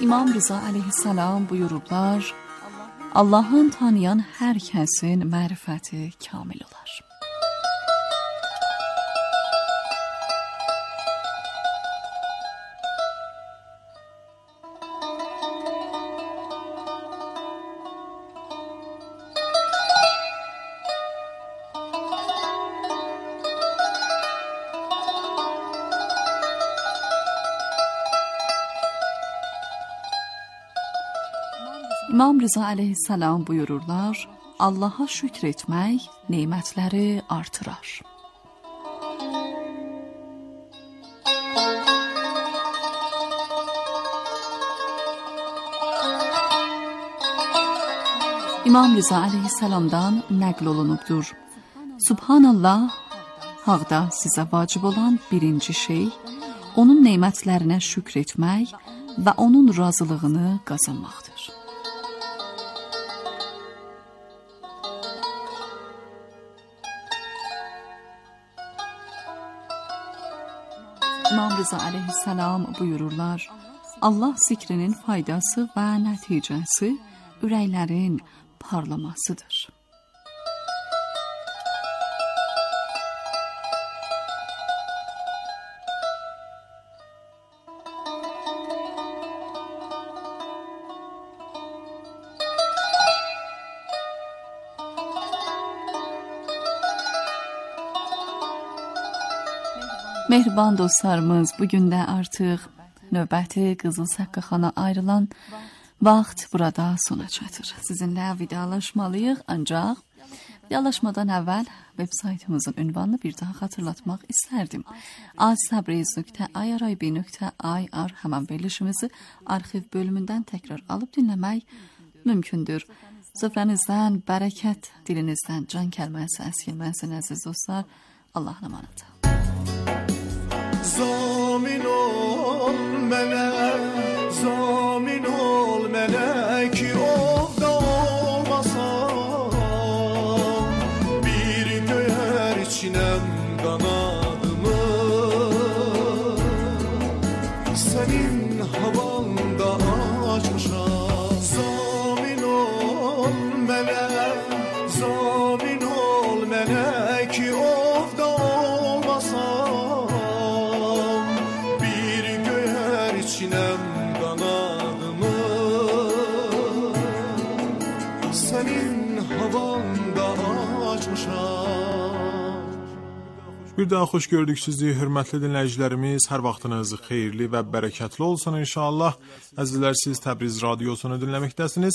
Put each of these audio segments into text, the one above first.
İmam Rıza aleyhisselam buyururlar, Allah'ın tanıyan hər kəsin mərifəti kamil olar. İmam Rıza aleyhisselam buyururlar, Allah'a şükür etmək nemətləri artırar. İmam Rıza aleyhisselamdan nəql olunubdur. Subhanallah, haqda sizə vacib olan birinci şey, onun nemətlərinə şükür etmək və onun razılığını qazanmaqdır. İmam Rıza aleyhisselam buyururlar, Allah zikrinin faydası və nəticəsi ürəklərin parlamasıdır. Mehriban dostlarımız, bugün də artıq növbəti Qızıl Səqqaxana ayrılan vaxt burada sona çatır. Sizinlə vidalaşmalıyıq, ancaq vidalaşmadan əvvəl web saytımızın ünvanını bir daha xatırlatmaq istərdim. aztabriz.irib.ir həmən verilişimizi arxiv bölümündən təkrar alıb dinləmək mümkündür. Süfrənizdən bərəkət, dilinizdən can kəlməsi əskilməsin əziz dostlar. Allah'a emanet. Zamin ol mənə, zamin ol mənə ki ovda olmasam, bir göyər içinəm qanadımı, sənin havanda açmışam. Zamin ol mənə, zamin ol mənə ki ovda olmasam, içinem kanadımı, senin havanda açmışam. Bir daha xoş gördük sizi, hörmətli dinləyicilərimiz. Hər vaxtınız xeyirli və bərəkətli olsun inşallah. Əzizlər, siz Təbriz Radiosunu dinləməkdəsiniz.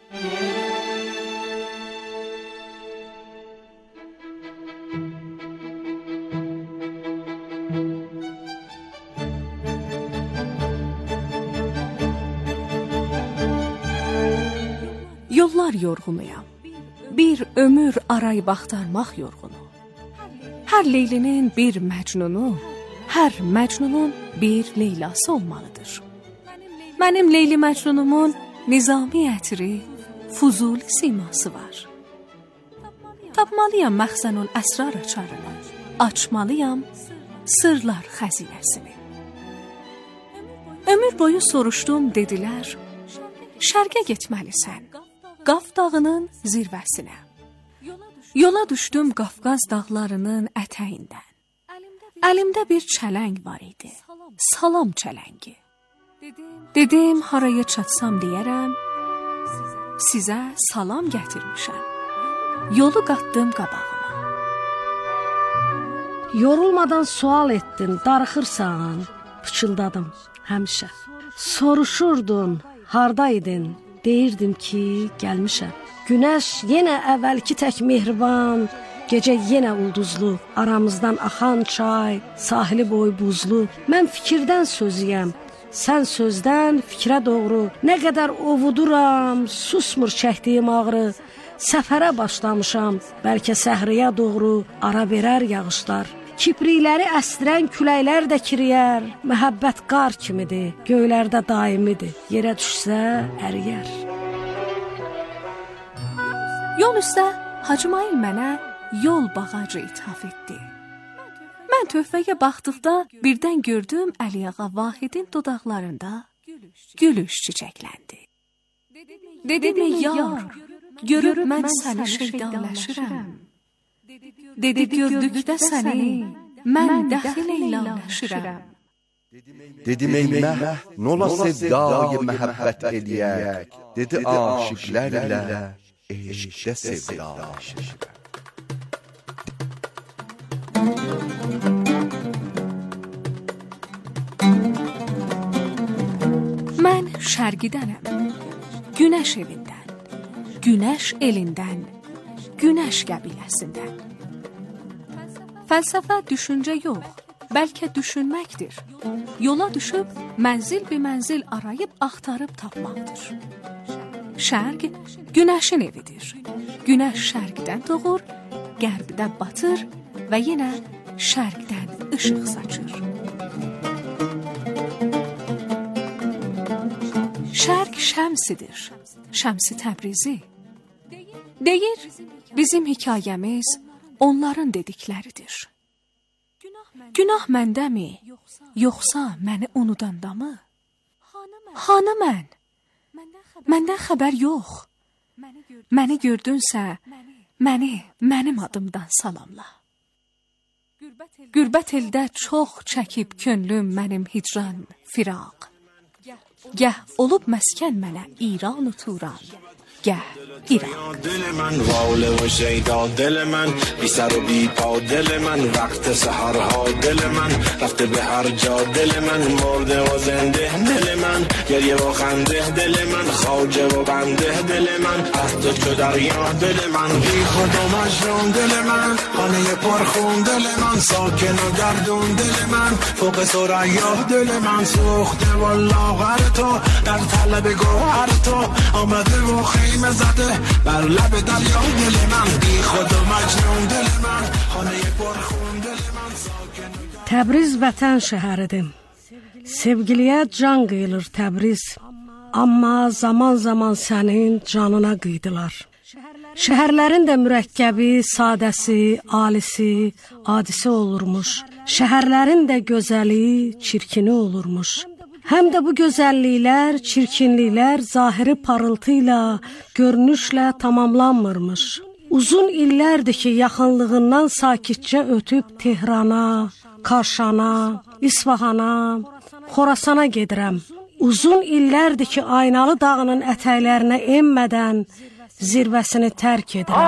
Yollar yorğunuyam, bir ömür arayıb axtarmaq yorğunu. Hər Leylinin bir Məcnunu, hər Məcnunun bir Leylası olmalıdır. Mənim Leyli Məcnunumun nizami ətri, Fuzuli siması var. Tapmalıyam məxzənul əsrar açarını, açmalıyam sırlar xəzinəsini. Ömür boyu soruşdum, dedilər, şərqə getməlisən, Qaf dağının zirvəsinə. Yola düşdüm Qafqaz dağlarının ətəyindən. Əlimdə bir çələng var idi, salam çələngi. Dedim, haraya çatsam deyərəm, sizə salam gətirmişəm. Yolu qatdım qabağıma. Yorulmadan sual etdin, darıxırsan, pıçıldadım həmişə. Soruşurdun, hardaydın? Deyirdim ki, gəlmişəm. Günəş yenə əvvəlki tək mehriban, gecə yenə ulduzlu, aramızdan axan çay, sahili boy buzlu. Mən fikirdən sözüyəm, sən sözdən fikrə doğru. Nə qədər ovuduram, susmur çəkdiyim ağrı. Səfərə başlamışam, bəlkə səhriyə doğru ara verər yağışlar. Kiprikləri əstirən küləklər də kiriyər. Məhəbbət qar kimidir, göylərdə daimidir. Yerə düşsə əriyər. Yol üstə Hacımayıl mənə yol bağacı ithaf etdi. Mən töhfəyə baxdıqda birdən gördüm Əliağa Vahidin dodaqlarında gülüş çiçəkləndi. Dedim ey yar, görüb mən səni şeytanləşirəm. Dedi gördükdə səni, mən dəxil eylanləşirəm. Dedim ey meh, nola sevdayı məhəbbət eləyək. Dedi aşıqlərlə, eşqdə sevdalaşırəm. Mən şərqidənəm, günəş evindən, günəş elindən, günəş qəbiləsindən. Fəlsəfə düşüncə yox, bəlkə düşünməkdir. Yola düşüb, mənzil bir mənzil arayıb, axtarıb tapmaqdır. Şərq günəşin evidir. Günəş şərqdən doğur, qərbdə batır və yenə şərqdən işıq saçır. Şərq şəmsidir, Şəmsi Təbrizi. Deyir, bizim hekayəmiz onların dedikləridir. Günah məndəmi, yoxsa məni unudandamı? Hanı mən? Məndən xəbər yox. Məni gördünsə, mənim adımdan salamla. Qürbət eldə çox çəkib könlüm mənim hicran, firaq. Gəh olub məskən mənə İran Turan, gəh İran. دل من واله و شیدا دل من بی سر و بی پا دل من وقت سحرها دل من رفته به هر جا دل من مرده و زنده دل من گریه و خنده دل من خواجه و بنده دل من از تو چو دریا دل من بی خود و مجنون دل من خانه پرخون دل من ساکن و گردون دل من فوق ثریا دل من سوخته و لاغر تو در طلب گوهر تو آمده و خیمه زده بر لب دریا دل من بی خود و مجنون دل من خانه پرخون دل من ساکن. Təbriz vətən şəhəridir. Sevgiliyə can qıyılır Təbriz. Amma zaman-zaman sənin canına qıydılar. Şəhərlərin də mürəkkəbi, sadəsi, alisi, adisi olurmuş. Şəhərlərin də gözəli, çirkini olurmuş. Həm də bu gözəlliklər, çirkinliklər zahiri parıltı ilə, görünüşlə tamamlanmırmış. Uzun illərdir ki, yaxınlığından sakitcə ötüb Tehrana, Karşana, İsfahana, Xorasana gedirəm. Uzun illərdir ki, Aynalı dağının ətəklərinə enmədən zirvəsini tərk edirəm.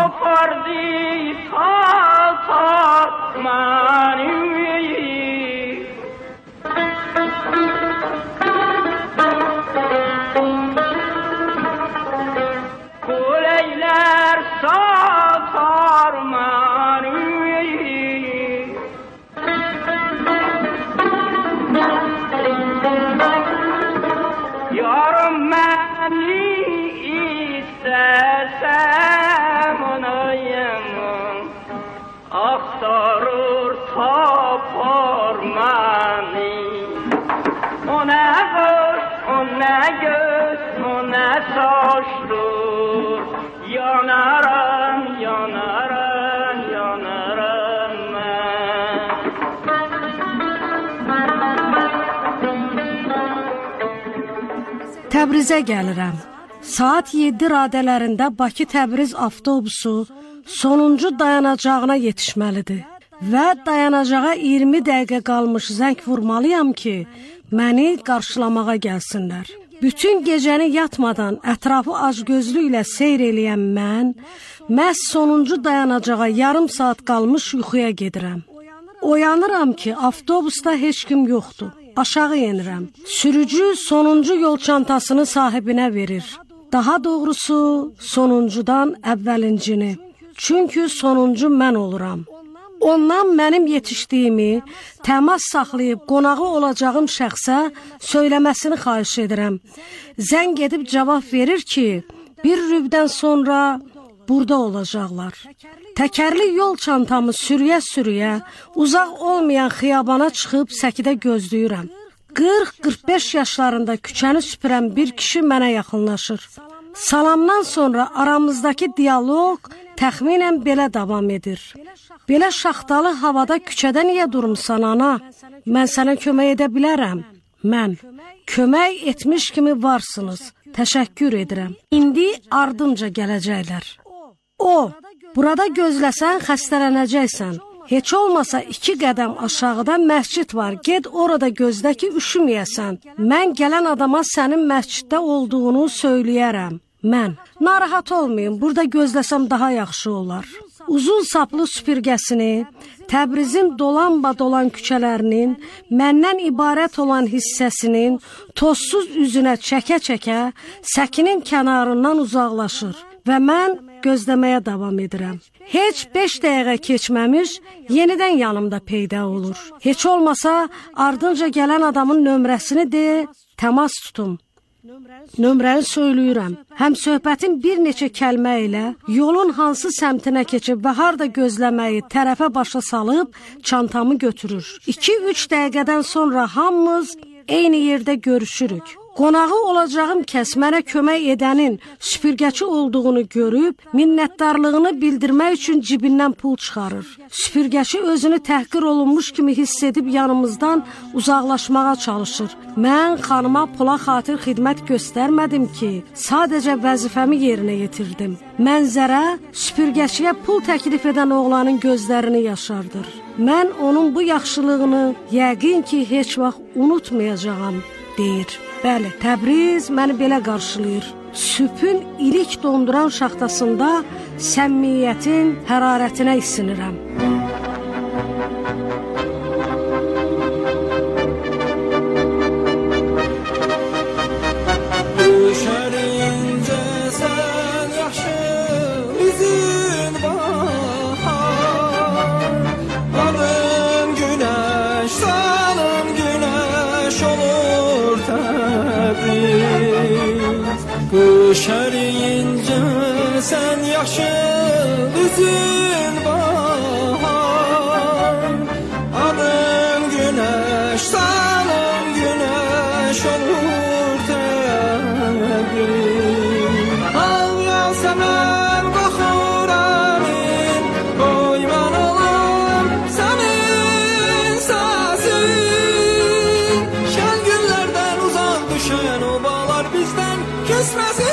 Təbrizə gəlirəm. Saat 7 radələrində Bakı-Təbriz avtobusu sonuncu dayanacağına yetişməlidir. Və dayanacağa 20 dəqiqə qalmış zəng vurmalıyam ki, məni qarşılamağa gəlsinlər. Bütün gecəni yatmadan ətrafı acgözlüklə seyr eləyən mən, məhz sonuncu dayanacağa yarım saat qalmış yuxuya gedirəm. Oyanıram ki, avtobusda heç kim yoxdur. Aşağı yenirəm. Sürücü sonuncu yol çantasını sahibinə verir. Daha doğrusu sonuncudan əvvəlincini. Çünki sonuncu mən oluram. Ondan mənim yetişdiyimi, təmas saxlayıb qonağı olacağım şəxsə söyləməsini xahiş edirəm. Zəng edib cavab verir ki, bir rübdən sonra burada olacaqlar. Təkərli yol çantamı sürüyə-sürüyə uzaq olmayan xiyabana çıxıb səkidə gözləyirəm. 40-45 yaşlarında küçəni süpürən bir kişi mənə yaxınlaşır. Salamdan sonra aramızdakı dialoq təxminən belə davam edir. Belə şaxtalı havada küçədə niyə durmuşsan ana? Mən sənə kömək edə bilərəm. Mən kömək etmiş kimi varsınız. Təşəkkür edirəm. İndi ardınca gələcəklər. O, burada gözləsən xəstələnəcəksən. Heç olmasa 2 qədəm aşağıda məscid var. Get orada gözlə ki, üşüməyəsən. Mən gələn adama sənin məsciddə olduğunu söyləyərəm. Mən, narahat olmayın, burada gözləsəm daha yaxşı olar. Uzun saplı süpürgəsini, Təbrizin dolanba-dolan küçələrinin, məndən ibarət olan hissəsinin tozsuz üzünə çəkə-çəkə səkinin kənarından uzaqlaşır və mən gözləməyə davam edirəm. Heç 5 dəqiqə keçməmiş yenidən yanımda peyda olur. Heç olmasa ardınca gələn adamın nömrəsini de, təmas tutum. Nömrəni söyləyirəm. Həm söhbətin bir neçə kəlmə ilə yolun hansı səmtinə keçib və harda gözləməyi tərəfə başa salıb çantamı götürür. 2-3 dəqiqədən sonra hamımız eyni yerdə görüşürük. Qonağı olacağım kəs mənə kömək edənin süpürgəçi olduğunu görüb, minnətdarlığını bildirmək üçün cibindən pul çıxarır. Süpürgəçi özünü təhqir olunmuş kimi hiss edib yanımızdan uzaqlaşmağa çalışır. Mən xanıma pula xatir xidmət göstərmədim ki, sadəcə vəzifəmi yerinə yetirdim. Mənzərə süpürgəçiyə pul təklif edən oğlanın gözlərini yaşardır. Mən onun bu yaxşılığını yəqin ki, heç vaxt unutmayacağam, deyir. Bəli, Təbriz məni belə qarşılayır. Sübhün ilik donduran şaxtasında səmimiyyətin hərarətinə isinirəm. Düşərincə sən yaxşı üzün bahar, alın günəş, salın günəş olur Təbriz. Düşərincə sən yaxşı üzün bahar, alın günəş, salın günəş olur Təbriz. Al yasəmən baxıramın, qoyman olum sənin səsin. Şən günlərdən uzaq düşən obalar bizdən küsməsin.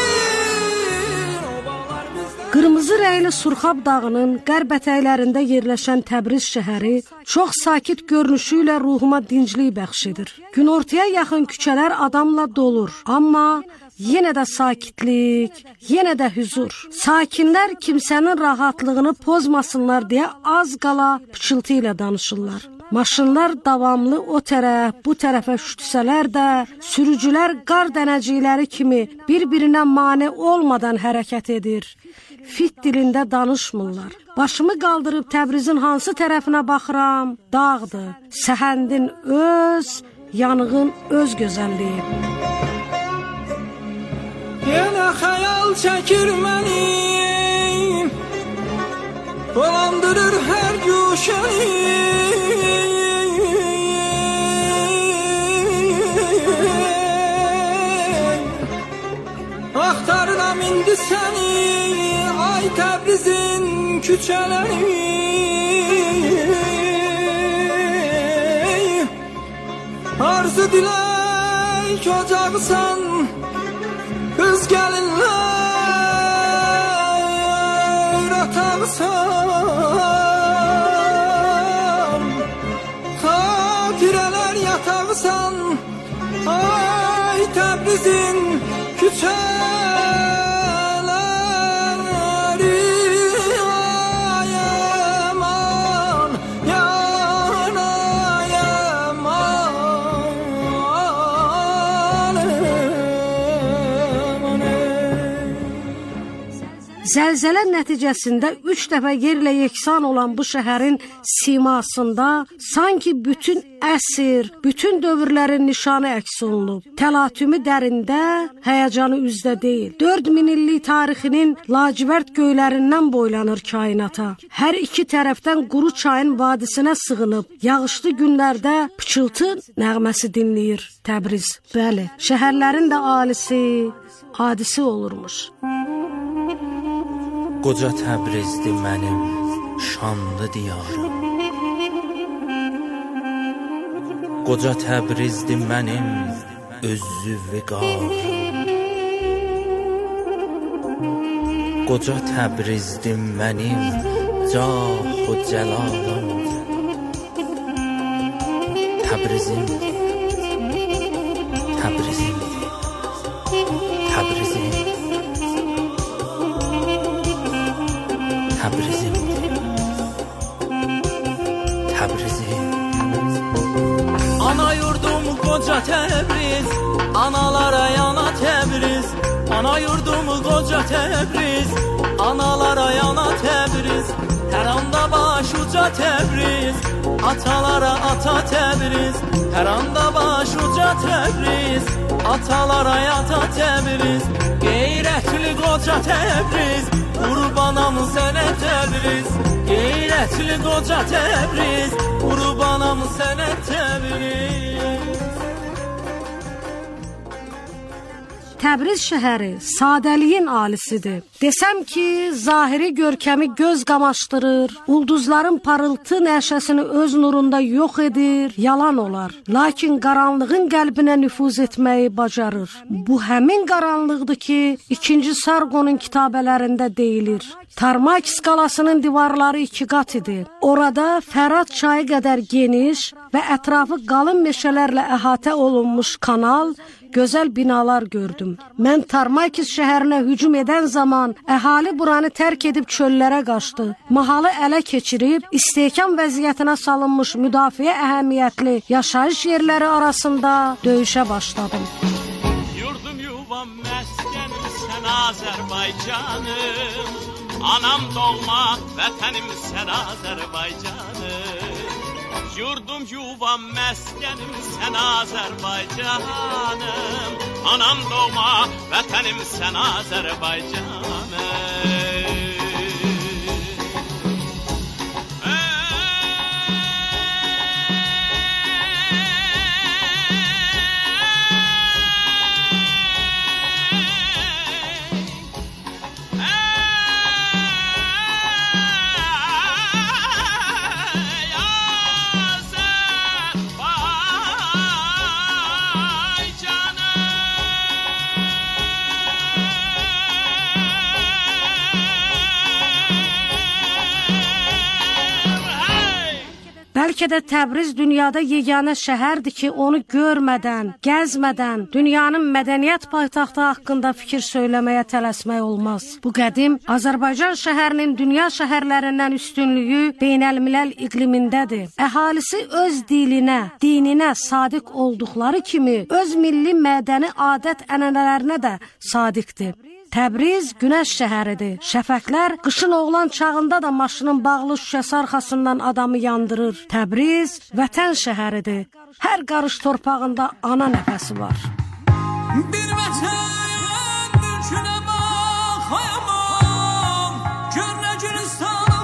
Qırmızı rəngli Surxab dağının qərb ətəklərində yerləşən Təbriz şəhəri çox sakit görünüşü ilə ruhuma dinclik bəxş edir. Günortaya yaxın küçələr adamla dolur, amma yenə də sakitlik, yenə də hüzur. Sakinlər kimsənin rahatlığını pozmasınlar deyə az qala pıçıltı ilə danışırlar. Maşınlar davamlı o tərəf, bu tərəfə şütsələr də, sürücülər qar dənəcikləri kimi bir-birinə mane olmadan hərəkət edir. Fit dilində danışmırlar. Başımı qaldırıb Təbrizin hansı tərəfinə baxıram? Dağdır, səhəndin öz, yanığın öz gözəlliyi. Yenə xəyal çəkir məni, dolandırır hər güşəni. Axtarıram indi səni, ay Təbrizin küçələri. Arzu dilək ocaqsan, qız gəlinlər ataqsan, xatirələr yataqsan, ay Təbrizin küçələri. Ay aman, yanay aman. Zəlzələ nəticəsində 3 dəfə yerlə yeksan olan bu şəhərin simasında sanki bütün əsr, bütün dövrlərin nişanı əks olunub. Təlatümü dərində, həyəcanı üzdə deyil. 4000 illik tarixinin lacivərd göylərindən boylanır kainata. Hər iki tərəfdən quru çayın vadisinə sığınıb, yağışlı günlərdə pıçıltı nəğməsi dinləyir Təbriz. Bəli, şəhərlərin də alisi, hadisi olurmuş. Qoca Təbrizdir mənim şanlı diyarım. Qoca Təbrizdir mənim özü vüqarım. Qoca Təbrizdir mənim cah-u cəlalım. Təbrizimdir, Təbrizimdir, Təbrizimdir, Təbrizimdir, Təbrizim. Ana yurdum qoca Təbriz, analara yana Təbriz. Ana yurdum qoca Təbriz, analara yana Təbriz. Hər anda baş uca Təbriz, atalara ata Təbriz. Hər anda baş uca Təbriz, atalara ata Təbriz. Qeyrətli qoca Təbriz, qurbanam sənə Təbriz. Qeyrətli qoca Təbriz, qurbanam sənə Təbriz. Təbriz şəhəri sadəliyin alisidir. Desəm ki, zahiri görkəmi göz qamaşdırır, ulduzların parıltı nəşəsini öz nurunda yox edir, yalan olar. Lakin qaranlığın qəlbinə nüfuz etməyi bacarır. Bu həmin qaranlıqdır ki, 2-ci Sargonun kitabələrində deyilir. Tarmakis qalasının divarları 2 qat idi. Orada Fərat çayı qədər geniş və ətrafı qalın meşələrlə əhatə olunmuş kanal, gözəl binalar gördüm. Mən Tarmakis şəhərinə hücum edən zaman əhali buranı tərk edib çöllərə qaçdı. Mahalı ələ keçirib istehkam vəziyyətinə salınmış müdafiə əhəmiyyətli yaşayış yerləri arasında döyüşə başladım. Yurdum yuvam məskənim sən Azərbaycanım. Anam doğma vətənim sən Azərbaycanım. Yurdum yuvam məskənim sən Azərbaycanım. Anam doğma vətənim sən Azərbaycanım. Bəlkə də Təbriz dünyada yeganə şəhərdir ki, onu görmədən, gəzmədən dünyanın mədəniyyət paytaxtı haqqında fikir söyləməyə tələsmək olmaz. Bu qədim Azərbaycan şəhərinin dünya şəhərlərindən üstünlüyü beynəlmiləl iqlimindədir. Əhalisi öz dilinə, dininə sadiq olduqları kimi öz milli mədəni adət-ənənələrinə də sadiqdir. Təbriz günəş şəhəridir. Şəfəqlər qışın oğlan çağında da maşının bağlı şüşəsi arxasından adamı yandırır. Təbriz vətən şəhəridir. Hər qarış torpağında ana nəfəsi var. Bir vətən mülkünə baxayamam, gör nə Gülüstanım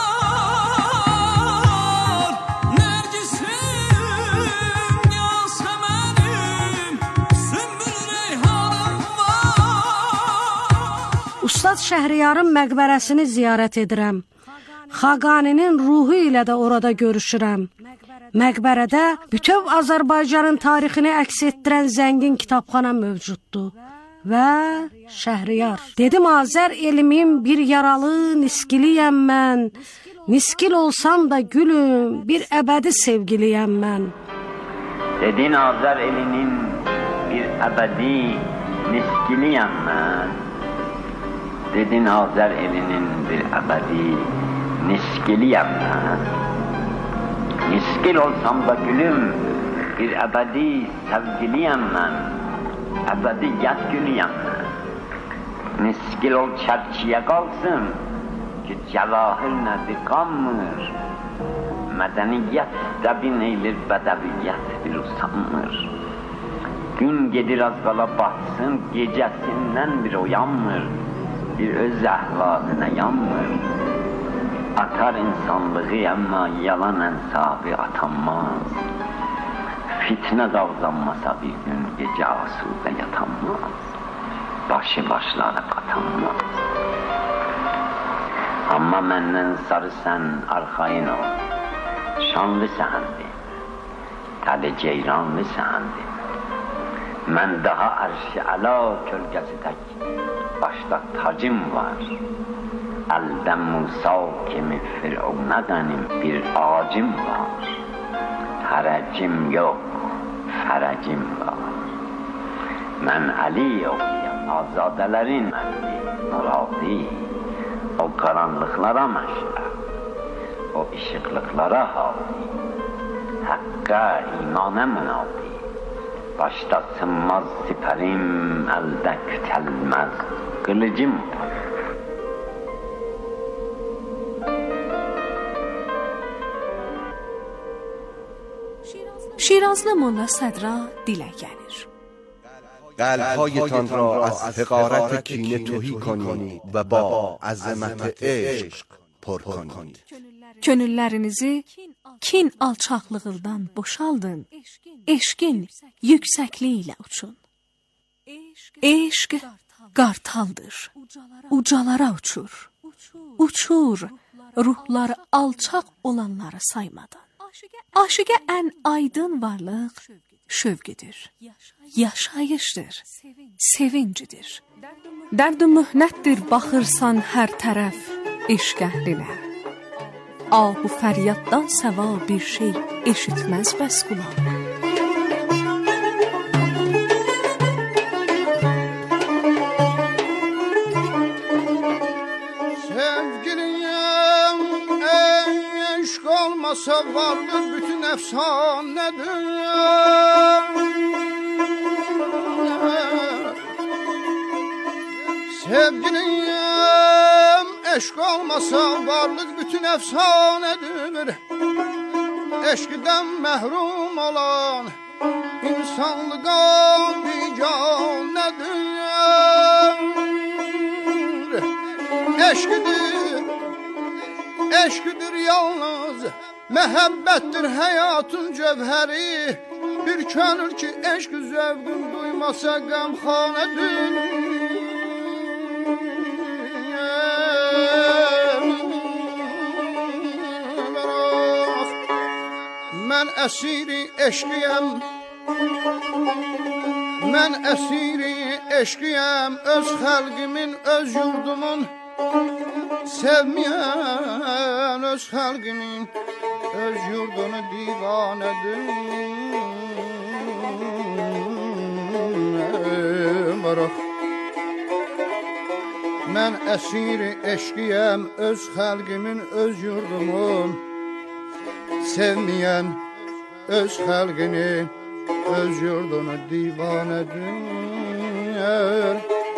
var. Nərgisim, Yasəmənim, Sümbül Reyhanım var. Ustad Şəhriyarın məqbərəsini ziyarət edirəm. Xaqaninin ruhu ilə də orada görüşürəm. Məqbərədə bütöv Azərbaycanın tarixini əks etdirən zəngin kitabxana mövcuddur. Və Şəhriyar. Dedim Azər elimin bir yaralı niskiliyəm mən. Niskil olsam da gülüm, bir əbədi sevgiliyəm mən. Dedin Azər elinin bir əbədi niskiliyəm mən. Dedin Azər elinin bir əbədi niskiliyəm mən. Niskil olsam da gülüm, bir əbədi sevgiliyəm mən. Əbədiyyət gülüyəm mən. Niskil ol çərkiyə qalsın ki, cəvahir nədir qanmır. Mədəniyyət dəbin eylir, bədəviyyət bir usanmır. Gün gedir az qala batsın, gecəsindən bir oyanmır. Bir öz əhvalına yanmır. Atar insanlığı amma yalan ənsabı atanmaz. Fitnə davranmasa bir gün gecə asudə yatanmaz. Başı başları qatanmaz. Amma məndən sarı sən arxayın ol. Şanlı səndir. Tale ceyran səndim. Mən daha ərş-i əla kölgəsi tək başda tacım var. Əldən Musa kimi Firavuna qənim bir ağacım var. Hərəcim yox, fərəcim var. Mən Əli oxuyam, azadələrin əmri, muradi. O qaranlıqlara məşrə, o işıqlıqlara hali. Həqqə, imana münadi. Başda sınmaz siperim, elde kütelmez kılıcım var. شیرازlı Molla Sədra dilə gəlir. قلب‌هایتان را از حقارت کینه تهی کنید و با عظمت عشق پر کنید. Könüllərinizi kin alçaqlığından boşaldın. Eşqin yüksəkliyi ilə uçun. Eşq qartaldır. Ucalara uçur. Uçur ruhları alçaq olanları saymadan. Aşıqə ən aydın varlıq şövqüdür. Yaşayışdır. Sevincidir. Dərd-ü mühnətdir baxırsan hər tərəf eşq əhlinə. Bu fəryaddan səva bir şey eşitməz bəs qulaq. Sevgiliyim, eşq olmasa varlıq bütün əfsanədir. Sevgiliyim, eşq olmasa varlıq bütün əfsanədir. Eşqdən məhrum olan insanlığa biganədir. Eşqdir yalnız, məhəbbətdir həyatın cövhəri. Bir könül ki eşq zövqün duymasa qəmxanədir. Mən əsiri eşqiyəm, mən əsiri eşqiyəm, öz xalqimin, öz yurdumun sevməyən, öz xalqimin, öz yurdunu divanədir. Mən əsiri eşqiyəm, öz xalqimin, öz yurdumun sevməyən, öz xalqini, öz yurdunu divanədir.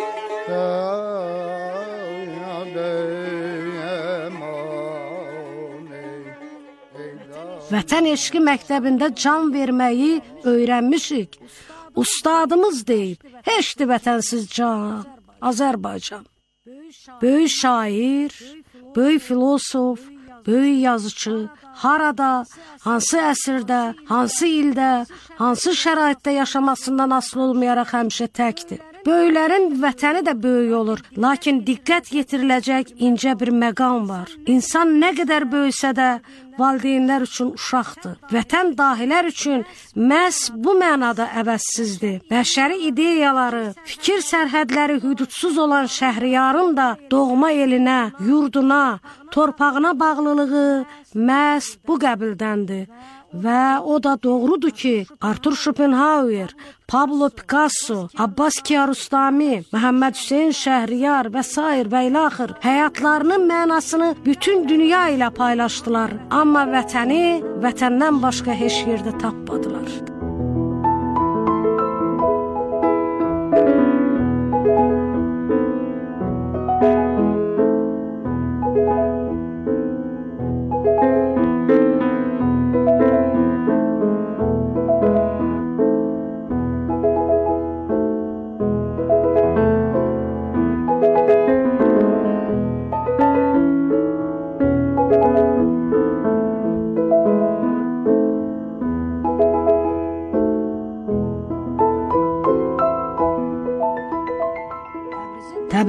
Vətən eşqi məktəbində can verməyi öyrənmişik. Ustadımız deyib, heçdir vətənsiz can, Azərbaycan. Böyük şair, böyük filosof, böyük yazıcı, harada, hansı əsrdə, hansı ildə, hansı şəraitdə yaşamasından asılı olmayaraq həmişə təkdir. Böyüklərin vətəni də böyük olur, lakin diqqət yetiriləcək incə bir məqam var. İnsan nə qədər böyüsə də valideynlər üçün uşaqdır. Vətən dahilər üçün məhz bu mənada əvəzsizdir. Bəşəri ideyaları, fikir sərhədləri hüdudsuz olan Şəhriyarın da doğma elinə, yurduna, torpağına bağlılığı məhz bu qəbildəndir. Və o da doğrudur ki, Artur Schopenhauer, Pablo Picasso, Abbas Kiarostami, Məhəmməd Hüseyn Şəhriyar və s. və ilaxır həyatlarının mənasını bütün dünya ilə paylaşdılar. Amma vətəni vətəndən başqa heç yerdə tapmadılar.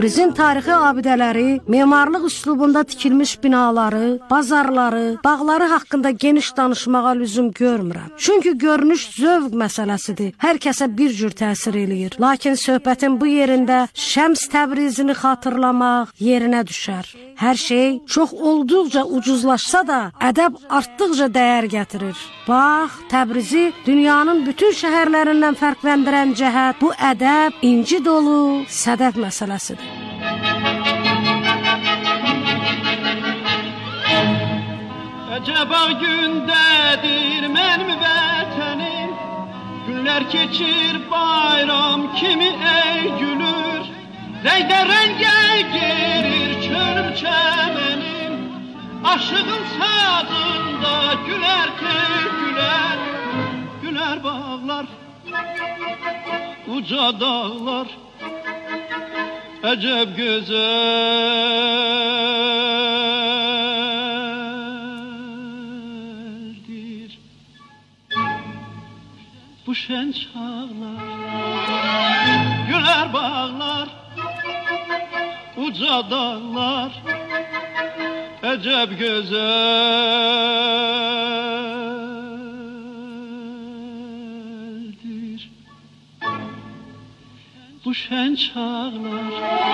Təbrizin tarixi abidələri, memarlıq üslubunda tikilmiş binaları, bazarları, bağları haqqında geniş danışmağa lüzum görmürəm. Çünki görünüş zövq məsələsidir. Hər kəsə bir cür təsir eləyir. Lakin söhbətin bu yerində Şəms Təbrizini xatırlamaq yerinə düşər. Hər şey çox olduqca ucuzlaşsa da, ədəb artdıqca dəyər gətirir. Bax, Təbrizi dünyanın bütün şəhərlərindən fərqləndirən cəhət bu ədəb, inci dolu sədəf məsələsidir. Əcəba gündədir mənim vətənim, günlər keçir bayram kimi ey gülür, rəngdə rəngə girir çölüm çəmənim, aşığın sazında gülər tey gülər, gülər bağlar, uca dağlar, əcəb gözəldir bu şən çağlar, gülər bağlar, uca dağlar, əcəb gözəldir bu şən çağlar.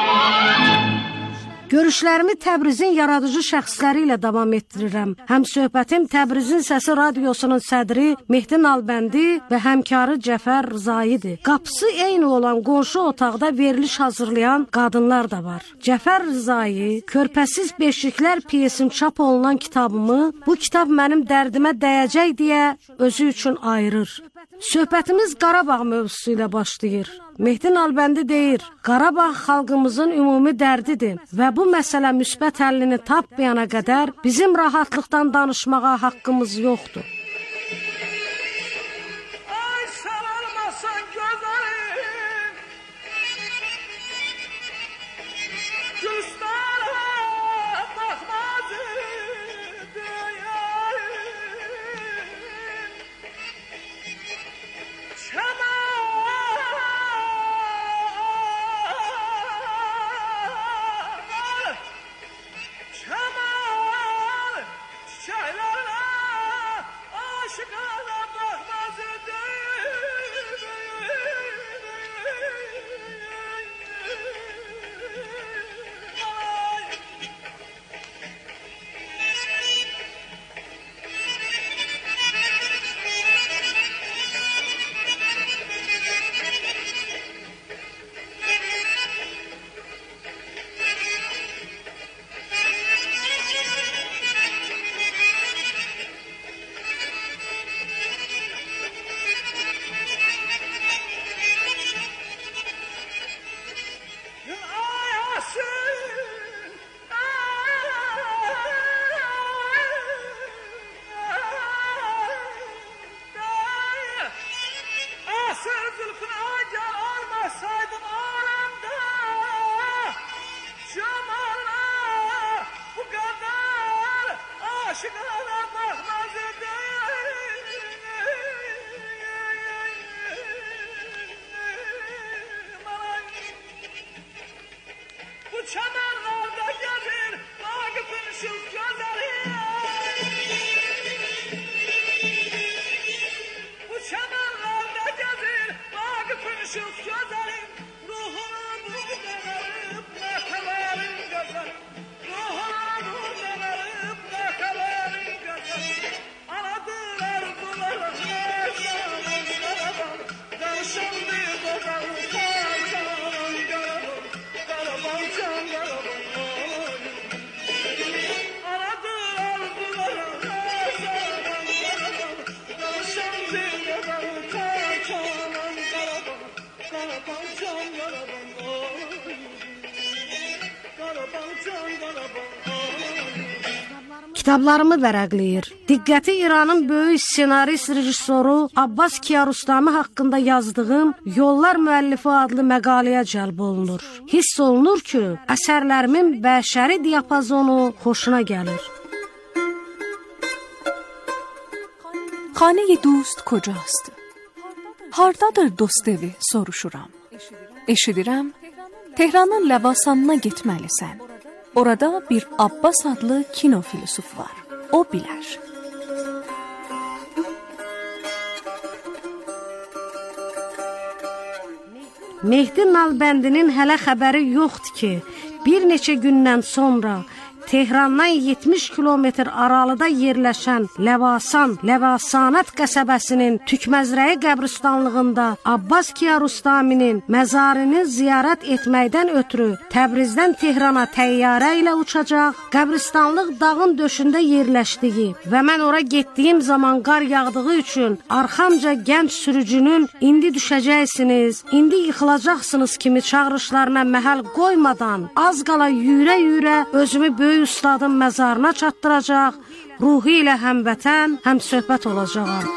Görüşlərimi Təbrizin yaradıcı şəxsləri ilə davam etdirirəm. Həm söhbətim Təbrizin Səsi radiosunun sədri Mehdi Nalbəndi və həmkarı Cəfər Rızaidir. Qapısı eyni olan qonşu otaqda veriliş hazırlayan qadınlar da var. Cəfər Rızai Körpəsiz Beşiklər pyesim çap olunan kitabımı bu kitab mənim dərdimə dəyəcək deyə özü üçün ayırır. Söhbətimiz Qarabağ mövzusu ilə başlayır. Mehdi Nalbəndi deyir, Qarabağ xalqımızın ümumi dərdidir və bu məsələ müsbət həllini tapmayana qədər bizim rahatlıqdan danışmağa haqqımız yoxdur. Kitablarımı vərəqləyir. Diqqəti İranın böyük ssenarist rejissoru Abbas Kiarostami haqqında yazdığım Yollar müəllifi adlı məqaləyə cəlb olunur. Hiss olunur ki, əsərlərimin bəşəri diapazonu xoşuna gəlir. خانه دوست کجاست؟ هاردادر دوست evi soruşuram. Eşidirəm, Tehranın Ləvasanına getməlisən. Orada bir Abbas adlı kino filosof var. O bilər. Mehdi Nalbəndinin hələ xəbəri yoxdur ki, bir neçə gündən sonra Tehrandan 70 kilometr aralıda yerləşən Ləvasan, Ləvasanət qəsəbəsinin Tükməzrəyi qəbristanlığında Abbas Kiarostaminin məzarını ziyarət etməkdən ötürü Təbrizdən Tehrana təyyarə ilə uçacaq. Qəbristanlıq dağın döşündə yerləşdiyi və mən ora getdiyim zaman qar yağdığı üçün arxamca gənc sürücünün indi düşəcəksiniz, indi yıxılacaqsınız kimi çağırışlarına məhəl qoymadan az qala yürə-yürə özümü böyük ustadın məzarına çatdıracaq, ruhu ilə həmvətən, həm söhbət olacaq.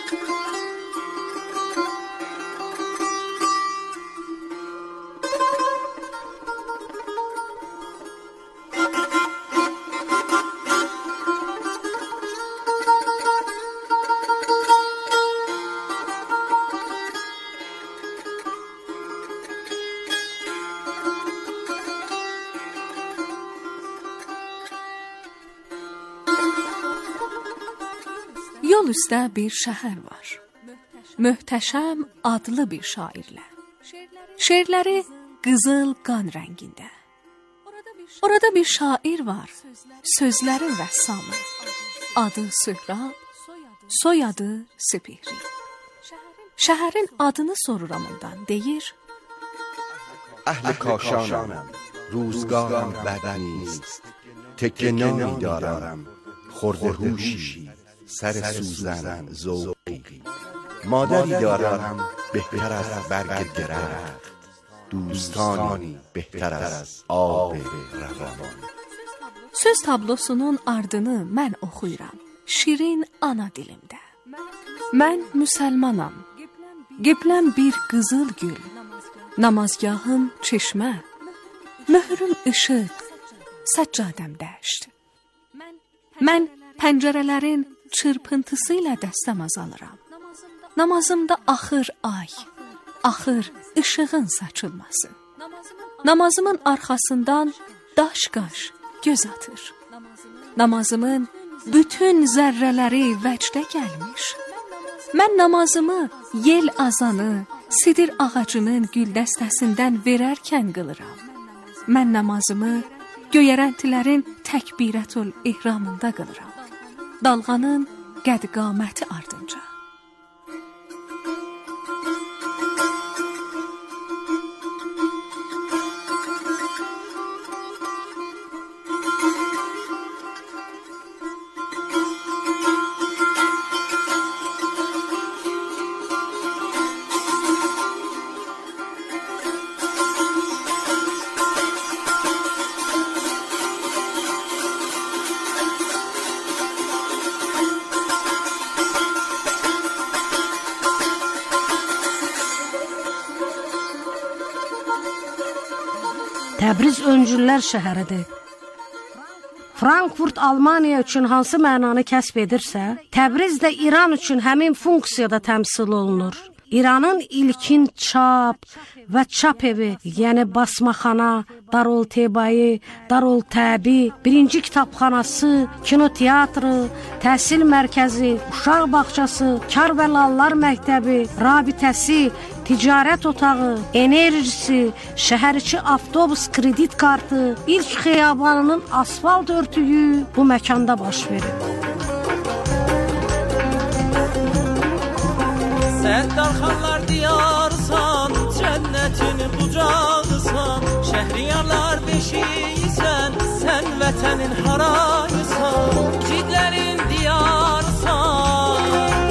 Yol üstə bir şəhər var. Möhtəşəm adlı bir şairlə. Şeirləri qızıl qan rəngində. Orada bir şair var. Sözlərin rəssamı. Adı Söhrab, soyadı Sepehri. Şəhərin adını soruram ondan, deyir: اهل کاشانم روزگارم بد نیست تکه نانی دارم خورده هوشی سر سوزن ذوقی مادری دارم بهتر از برگ درخت دوستانی بهتر از آب روان. Söz tablosunun ardını mən oxuyuram. Şirin ana dilimdə. Mən müsəlmanam. Qibləm bir qızıl gül. Namazgahım çeşmə. Möhrüm işıq. Səccadəm dəşt. Mən pəncərələrin çırpıntısı ilə dəstəmaz alıram. Namazımda axır ay. Axır işığın saçılması. Namazımın arxasından daş-qaş göz atır. Namazımın bütün zərrələri vəcdə gəlmiş. Mən namazımı yel azanı, sidir ağacının güldəstəsindən verərkən qılıram. Mən namazımı göyərəntilərin təkbirətül ihramında qılıram. Dalğanın qəd-qaməti ardınca. Təbriz öncüllər şəhəridir. Frankfurt Almaniya üçün hansı mənanı kəsb edirsə, Təbriz də İran üçün həmin funksiyada təmsil olunur. İranın ilkin çap və çap evi, yəni basmaxana, Darültəbayı, Darültəbi, birinci kitabxanası, kinoteatrı, təhsil mərkəzi, uşaq bağçası, Kar və Lallar məktəbi, rabitəsi, ticarət otağı, enerjisi, şəhərçi avtobus kredit kartı, ilk xiyabanının asfalt örtüyü bu məkanda baş verir. Səttarxanlar diyarsan, cənnətin bucağısan, Şəhriyarlar beşiyisən, sən vətənin harayısan, Yiğidlərin diyarsan,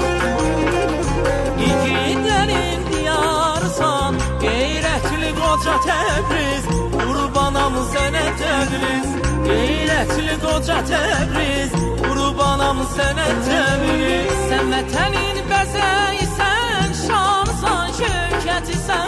yiğidlərin diyarsan, Qeyrətli qoca Təbriz, qurbanam sənə Təbriz, Qeyrətli qoca Təbriz, qurbanam sənə Təbriz, sən vətənin bəzəysən, şansan, şövkətisən.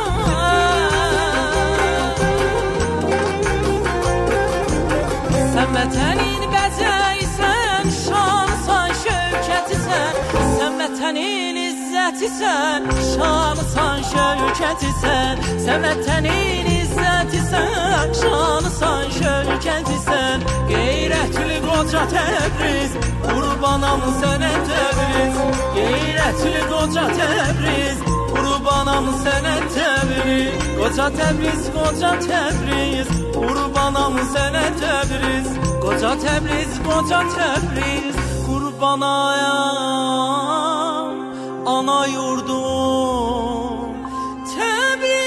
Sən vətənin bəzəysən, şansan, şövkətisən. Sən vətənin izzətisən, şansan, şövkətisən. Sən vətənin izzətisən, İzzətisən, şanısan, şövkətisən, qeyrətli qoca Təbriz, qurbanam sənə Təbriz, qeyrətli qoca Təbriz, qurbanam sənə Təbriz, qoca Təbriz, qoca Təbriz, qurbanam sənə Təbriz, qoca Təbriz, qoca Təbriz, qurbanayam ana yurdum Təbriz.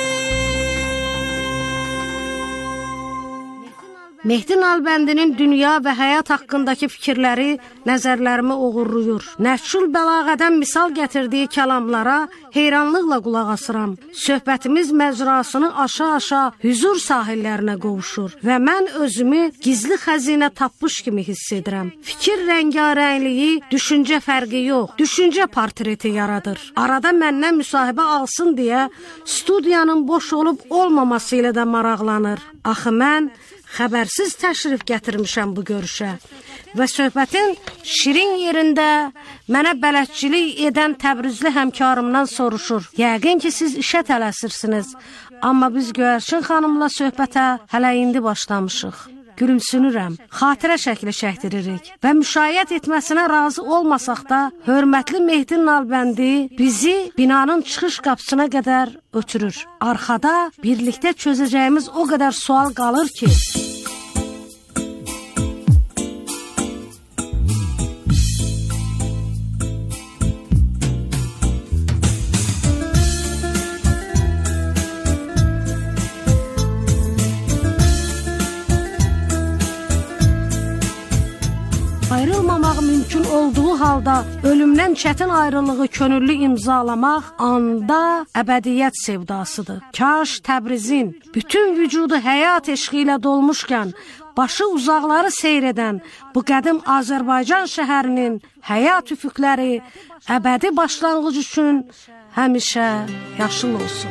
Mehdi Nalbəndinin dünya və həyat haqqındakı fikirləri nəzərlərimi uğurluyur. Nəşül bəlağədən misal gətirdiyi kəlamlara heyranlıqla qulaq asıram. Söhbətimiz məcrasını aşa-aşa hüzur sahillərinə qovuşur və mən özümü gizli xəzinə tapmış kimi hiss edirəm. Fikir rəngarəngliyi düşüncə fərqi yox, düşüncə portreti yaradır. Arada məndən müsahibə alsın deyə studiyanın boş olub olmaması ilə də maraqlanır. Axı mən xəbərsiz təşrif gətirmişəm bu görüşə və söhbətin şirin yerində mənə bələdçilik edən Təbrizli həmkarımdan soruşur. Yəqin ki, siz işə tələsirsiniz, amma biz Göyərçin xanımla söhbətə hələ indi başlamışıq. Gülümsünürəm, xatirə şəkli çəkdiririk və müşayiət etməsinə razı olmasaq da, hörmətli Mehdi Nalbəndi bizi binanın çıxış qapısına qədər ötürür. Arxada birlikdə çözəcəyimiz o qədər sual qalır ki... Ayrılmamaq mümkün olduğu halda ölümdən çətin ayrılığı könüllü imzalamaq anda əbədiyyət sevdasıdır. Kaş Təbrizin bütün vücudu həyat eşqi ilə dolmuşkən, başı uzaqları seyr edən bu qədim Azərbaycan şəhərinin həyat üfüqləri əbədi başlanğıc üçün həmişə yaşıl olsun.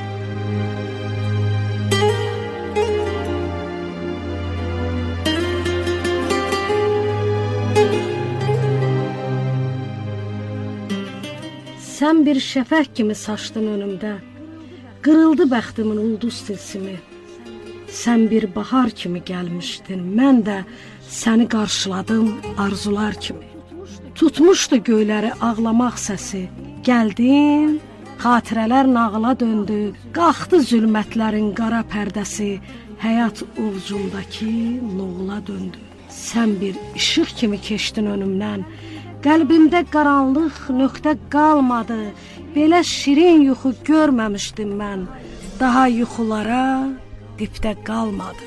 Sən bir şəfək kimi saçdın önümdə, qırıldı bəxtimin ulduz tilsimi. Sən bir bahar kimi gəlmişdin, mən də səni qarşıladım arzular kimi. Tutmuşdu göyləri ağlamaq səsi, gəldin, xatirələr nağıla döndü, qalxdı zülmətlərin qara pərdəsi, həyat ovcundakı noğula döndü. Sən bir işıq kimi keçdin önümdən, qəlbimdə qaranlıq nöqtə qalmadı, belə şirin yuxu görməmişdim mən, daha yuxulara dipdə qalmadı.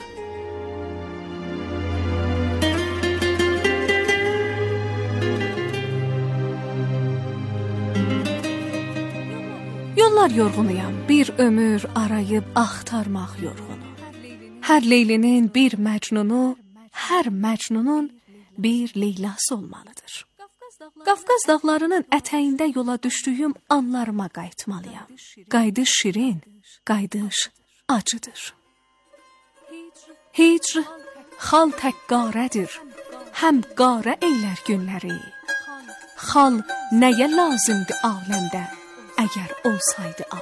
Yollar yorğunuyam, bir ömür arayıb axtarmaq yorğunu. Hər Leylinin bir Məcnunu, hər Məcnunun bir Leylası olmalıdır. Qafqaz dağlarının ətəyində yola düşdüyüm anlarıma qayıtmalıyam. Qayıdış şirin, qayıdış acıdır. Hicr xal tək qarədir, həm qarə eylər günləri. Xal nəyə lazımdır aləmdə, əgər olsaydı ağ.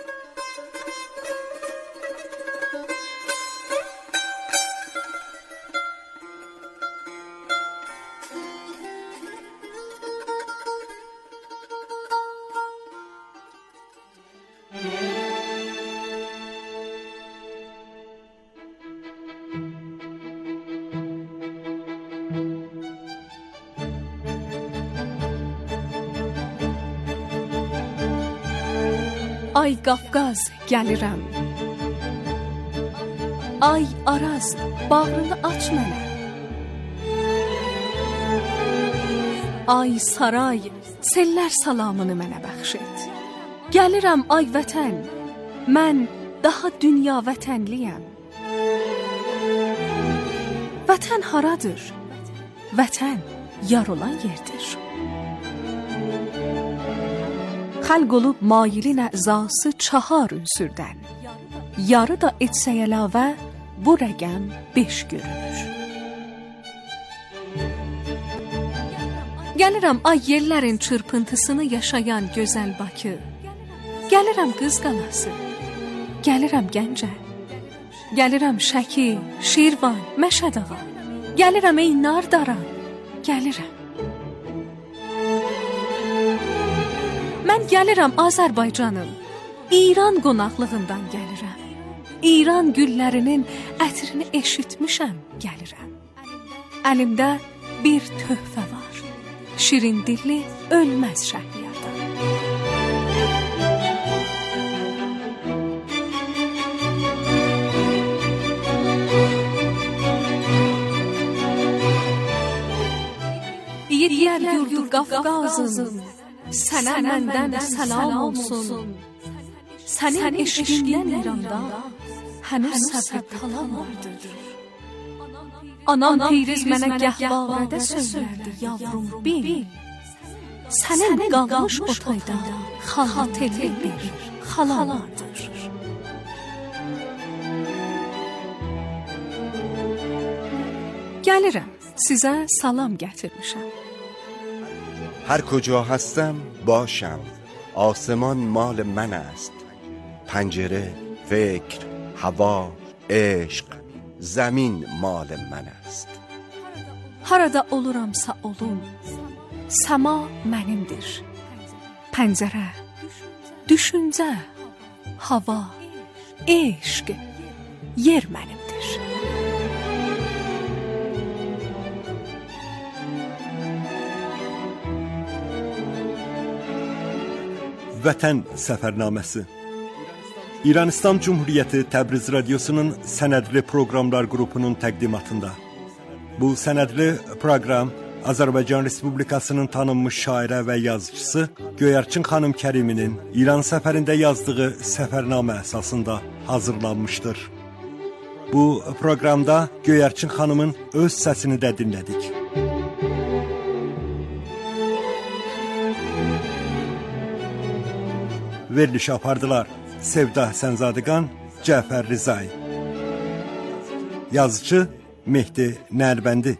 Ay Qafqaz, gəlirəm. Ay Araz, bağrını aç mənə. Ay Saray, sellər salamını mənə bəxş et. Gəlirəm ay vətən, mən daha dünya vətənliyəm. Vətən haradır? Vətən yar olan yerdir. Xəlq olub mailin əzası 4 ünsürdən. Yarı da etsək əlavə, bu rəqəm 5 görünür. Gəlirəm ay yerlərin çırpıntısını yaşayan gözəl Bakı. Gəlirəm Qız Qalası, gəlirəm Gəncə, Gəlirəm Şəki, Şirvan, Məşədağa. Gəlirəm ey Nardaran, gəlirəm. Mən gəlirəm Azərbaycanın, İran qonaqlığından gəlirəm. İran güllərinin ətrini eşitmişəm, gəlirəm. Əlimdə bir töhfə var, şirin dilli ölməz Şəhriyardan. Yer yurdu Qafqazın, sənə məndən səlam olsun. Sənin eşqindən İranda hənuz səbr talan vardır. Anam Peyriz mənə gəhvarədə söylərdi, yavrum bil. Sənin qalmış otayda xalateli bir xala vardır. Gəlirəm, sizə salam gətirmişəm. هر کجا هستم باشم آسمان مال من است پنجره فکر هوا عشق زمین مال من است Harada oluramsa olum səma mənimdir. Pəncərə, düşüncə, hava, eşq, yer mənimdir. Vətən səfərnaməsi. İranistan Cumhuriyyəti Təbriz Radiosunun sənədli proqramlar qrupunun təqdimatında. Bu sənədli proqram Azərbaycan Respublikasının tanınmış şairə və yazıcısı Göyərçin xanım Kəriminin İran səfərində yazdığı səfərnamə əsasında hazırlanmışdır. Bu proqramda Göyərçin xanımın öz səsini də dinlədik. Veriliş apardılar Sevda Həsənzadəqan, Cəfər Rizai. Yazıcı Mehdi Nərbəndi.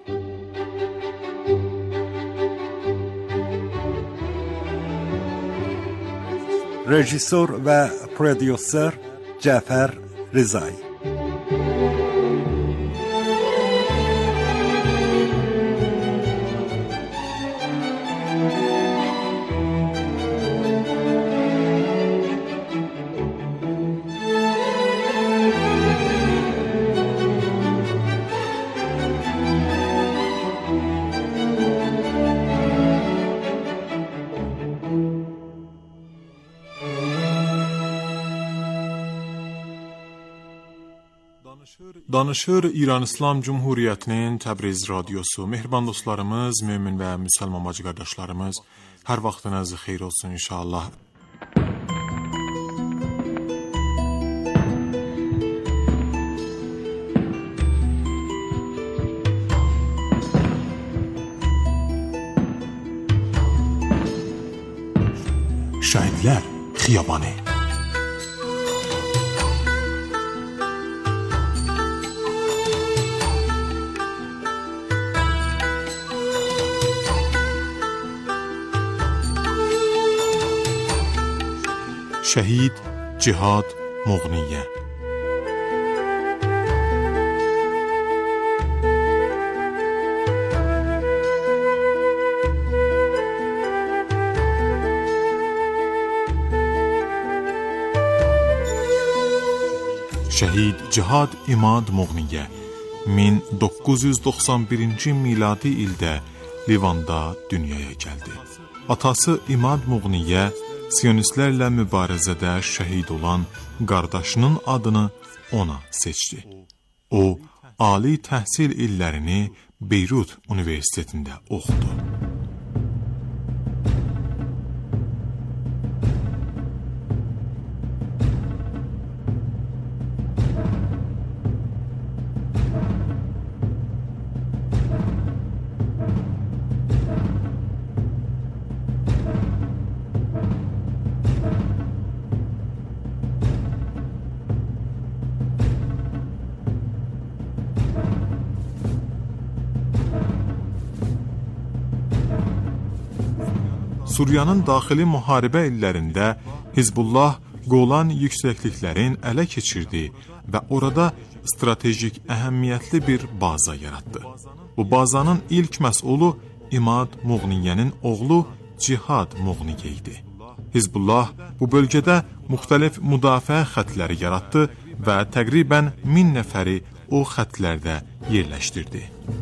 Rejissor və prodüser Cəfər Rizai. Danışır İran İslam Cumhuriyyətinin Təbriz Radiosu. Mehriban dostlarımız, mömin və müsəlman bacı qardaşlarımız, hər vaxtınız xeyir olsun inşallah. Şəhidlər Xiyabanı. Şəhid Cihad Muğniyə. Şəhid Cihad İmad Muğniyə 1991-ci miladi ildə Livanda dünyaya gəldi. Atası İmad Muğniyə Siyonistlərlə mübarizədə şəhid olan qardaşının adını ona seçdi. O, ali təhsil illərini Beyrut Universitetində oxudu. Suriyanın daxili müharibə illərində Hizbullah Qolan yüksəkliklərin ələ keçirdi və orada stratejik əhəmiyyətli bir baza yaratdı. Bu bazanın ilk məsulü İmad Muğniyyənin oğlu Cihad Muğniyyə idi. Hizbullah bu bölgədə müxtəlif müdafiə xəttləri yaratdı və təqribən 1000 nəfəri o xəttlərdə yerləşdirdi.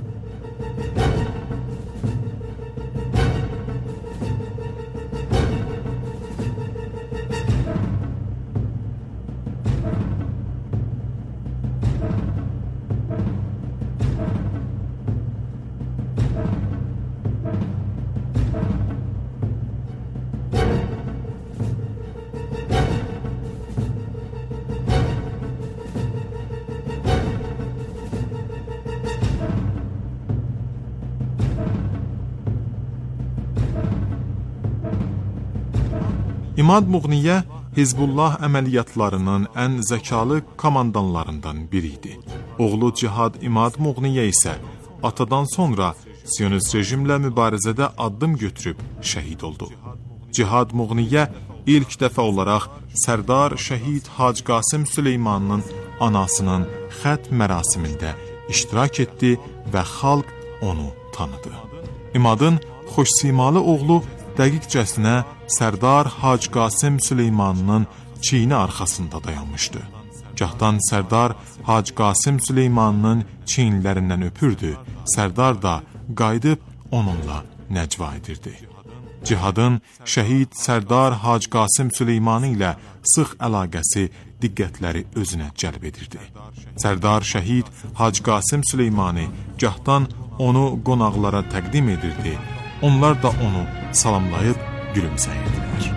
İmad Muğniyyə Hizbullah əməliyyatlarının ən zəkalı komandanlarından biri idi. Oğlu Cihad İmad Muğniyyə isə atadan sonra Siyonist rejimlə mübarizədə addım götürüb şəhid oldu. Cihad Muğniyyə ilk dəfə olaraq Sərdar Şəhid Hacı Qasım Süleymanın anasının xət mərasimində iştirak etdi və xalq onu tanıdı. İmadın xoşsimalı oğlu dəqiqcəsinə Sərdar Hacı Qasım Süleymanın çiyini arxasında dayanmışdı. Gahdan Sərdar Hacı Qasım Süleymanın çiyinlərindən öpürdü, Sərdar da qayıdıb onunla nəcva edirdi. Cihadın şəhid Sərdar Hacı Qasım Süleymanı ilə sıx əlaqəsi diqqətləri özünə cəlb edirdi. Sərdar şəhid Hacı Qasım Süleymanı gahdan onu qonaqlara təqdim edirdi, onlar da onu salamlayıb gülümsəyirdilər.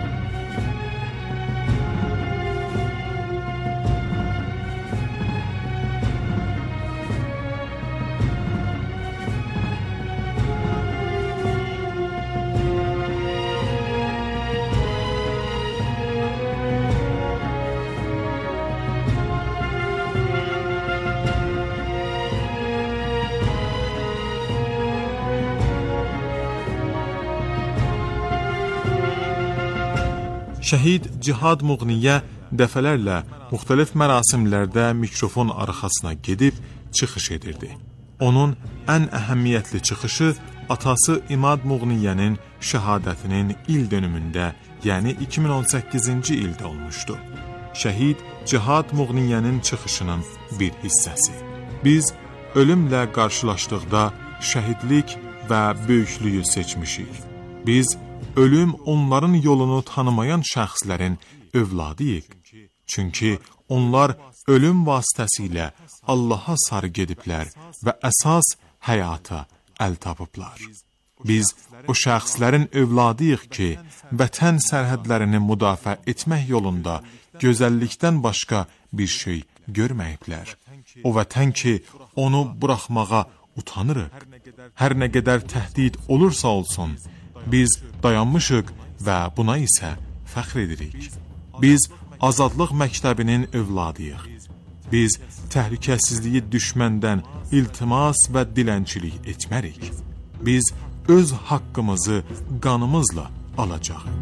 Şəhid Cihad Muğniyyə dəfələrlə müxtəlif mərasimlərdə mikrofon arxasına gedib çıxış edirdi. Onun ən əhəmiyyətli çıxışı atası İmad Muğniyyənin şəhadətinin il dönümündə, yəni 2018-ci ildə olmuşdu. Şəhid Cihad Muğniyyənin çıxışının bir hissəsi. Biz ölümlə qarşılaşdıqda şəhidlik və böyüklüyü seçmişik. Biz ölüm onların yolunu tanımayan şəxslərin övladıyıq. Çünki onlar ölüm vasitəsilə Allaha sarı gediblər və əsas həyata əl tapıblar. Biz o şəxslərin övladıyıq ki, vətən sərhədlərini müdafiə etmək yolunda gözəllikdən başqa bir şey görməyiblər. O vətən ki, onu buraxmağa utanırıq. Hər nə qədər təhdid olursa olsun, biz dayanmışıq və buna isə fəxr edirik. Biz azadlıq məktəbinin övladıyıq. Biz təhlükəsizliyi düşməndən iltimas və dilənçilik etmərik. Biz öz haqqımızı qanımızla alacağıq.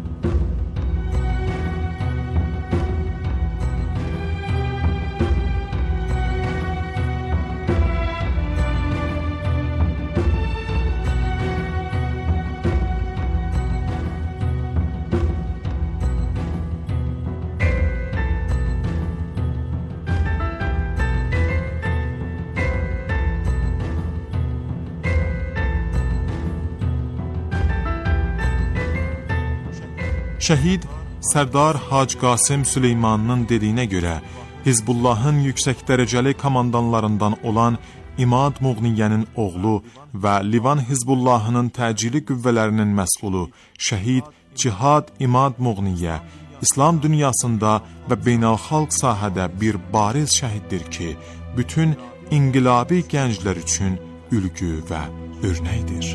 Şəhid Sərdar Hacı Qasım Süleymanın dediyinə görə Hizbullahın yüksək dərəcəli komandanlarından olan İmad Muğniyyənin oğlu və Livan Hizbullahının təcili qüvvələrinin məsulü şəhid Cihad İmad Muğniyyə İslam dünyasında və beynəlxalq sahədə bir bariz şəhiddir ki, bütün inqilabi gənclər üçün ülgü və örnəkdir.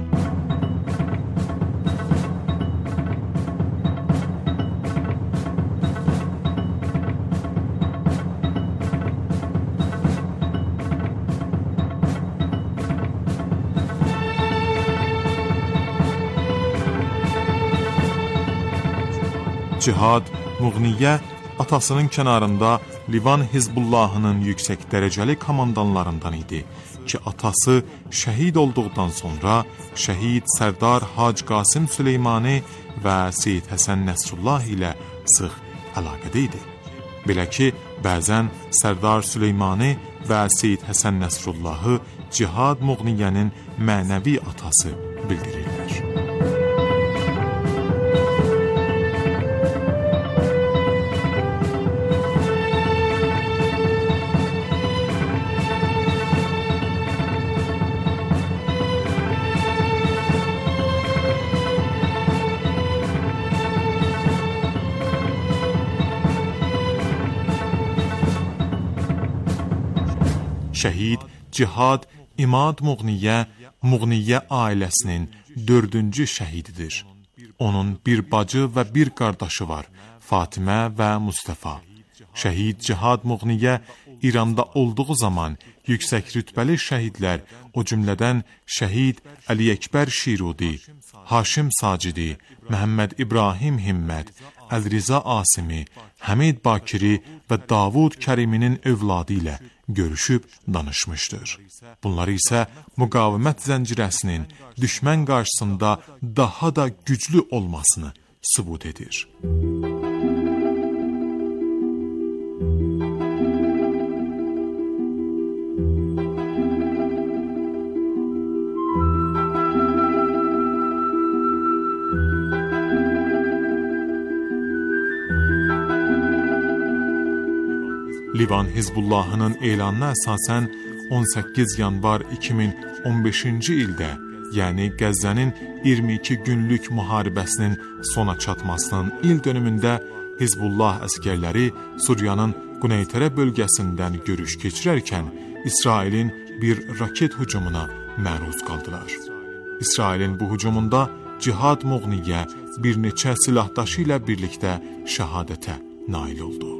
Cihad Muğniyyə atasının kənarında Livan Hizbullahının yüksək dərəcəli komandanlarından idi ki, atası şəhid olduqdan sonra şəhid Sərdar Hacı Qasım Süleymani və Seyid Həsən Nəsrullah ilə sıx əlaqədə idi. Belə ki, bəzən Sərdar Süleymani və Seyid Həsən Nəsrullahı Cihad Muğniyyənin mənəvi atası bildirirlər. Şəhid Cihad İmad Muğniyyə ailəsinin 4-cü şəhididir. Onun bir bacı və bir qardaşı var, Fatimə və Mustafa. Şəhid Cihad Muğniyyə İranda olduğu zaman yüksək rütbəli şəhidlər, o cümlədən şəhid Əli Əkbər Şirudi, Haşim Sacidi, Məhəmməd İbrahim Himməd, Əlriza Asimi, Həmid Bakiri və Davud Kəriminin övladı ilə görüşüb danışmışdır. Bunlar isə müqavimət zəncirəsinin düşmən qarşısında daha da güclü olmasını sübut edir. Livan Hizbullahının elanına əsasən 18 yanvar 2015-ci ildə, yəni Qəzzənin 22 günlük müharibəsinin sona çatmasının il dönümündə Hizbullah əskərləri Suriyanın Quneytərə bölgəsindən görüş keçirərkən İsrailin bir raket hücumuna məruz qaldılar. İsrailin bu hücumunda Cihad Muğniyyə bir neçə silahdaşı ilə birlikdə şəhadətə nail oldu.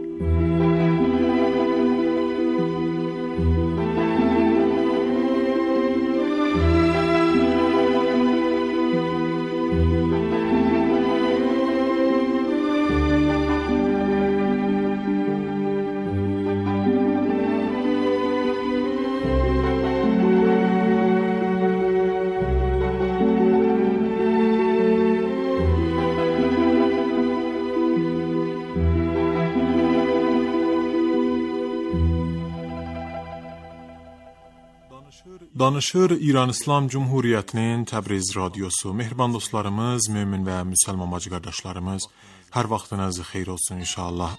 Danışır İran İslam Cumhuriyyətinin Təbriz radiosu. Mehriban dostlarımız, mömin və müsəlman bacı qardaşlarımız, hər vaxtınız xeyir olsun inşallah.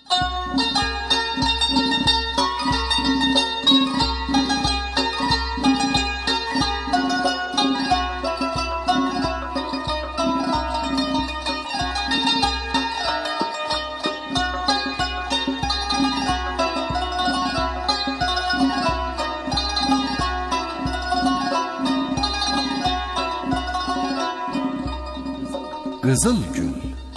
Qızıl Gül.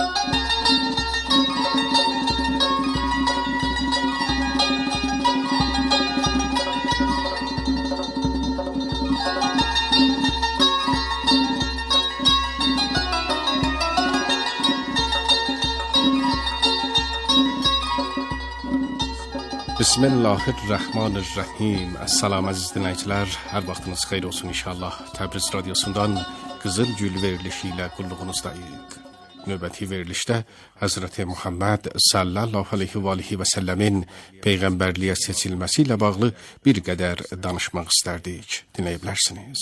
Bismillahirrahmanirrahim. Assalamu əziz dinləyicilər, hər vaxtınız xeyir olsun inşallah. Təbriz radiosundan Qızıl Gül verilişi ilə qulluğunuzdayıq. Növbəti verilişdə Həzrəti Muhammed sallallahu aleyhi və səlləmin peyğəmbərliyə seçilməsi ilə bağlı bir qədər danışmaq istərdik. Dinləyə bilərsiniz.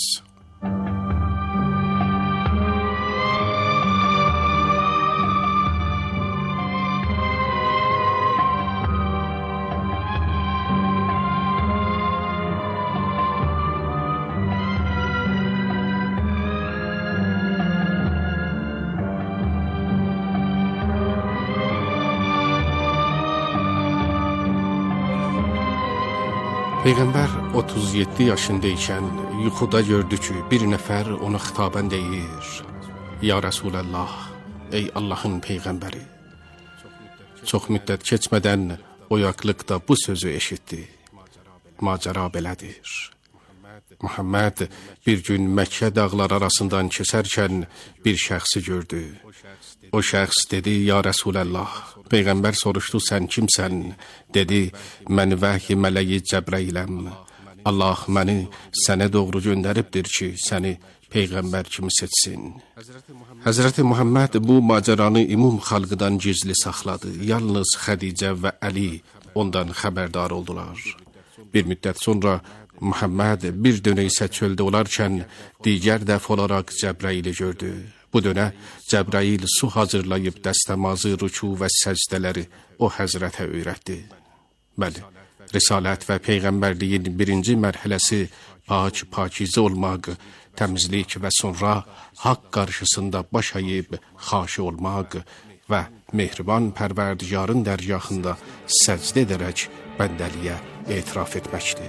Peyğəmbər 37 yaşında ikən yuxuda gördü ki, bir nəfər ona xitabən deyir: Ya Rəsulallah, ey Allahın Peyğəmbəri. Çox müddət keçmədən oyaqlıqda bu sözü eşitdi: Macəra belədir. Muhammed bir gün Məkkə dağları arasından keçərkən bir şəxsi gördü. O şəxs dedi: "Ya Rəsuləllah." Peyğəmbər soruşdu: "Sən kimsən?" Dedi: "Mən vəhy mələyi Cəbrailəm. Allah məni sənə doğru göndəribdir ki, səni peyğəmbər kimi seçsin." Həzrəti Muhammed bu macəranı ümum xalqdan gizli saxladı. Yalnız Xədicə və Əli ondan xəbərdar oldular. Bir müddət sonra Muhammed bir dönə isə çöldə olarkən digər dəfə olaraq Cəbraili gördü. Bu dönə Cəbrail su hazırlayıb dəstəmazı, rüku və səcdələri o həzrətə öyrətdi. Bəli, risalət və peyğəmbərliyin birinci mərhələsi pakizə olmaq, təmizlik və sonra haqq qarşısında baş əyib xaşi olmaq və mehriban pərverdigarın dərgahında səcdə edərək bəndəliyə etiraf etməkdir.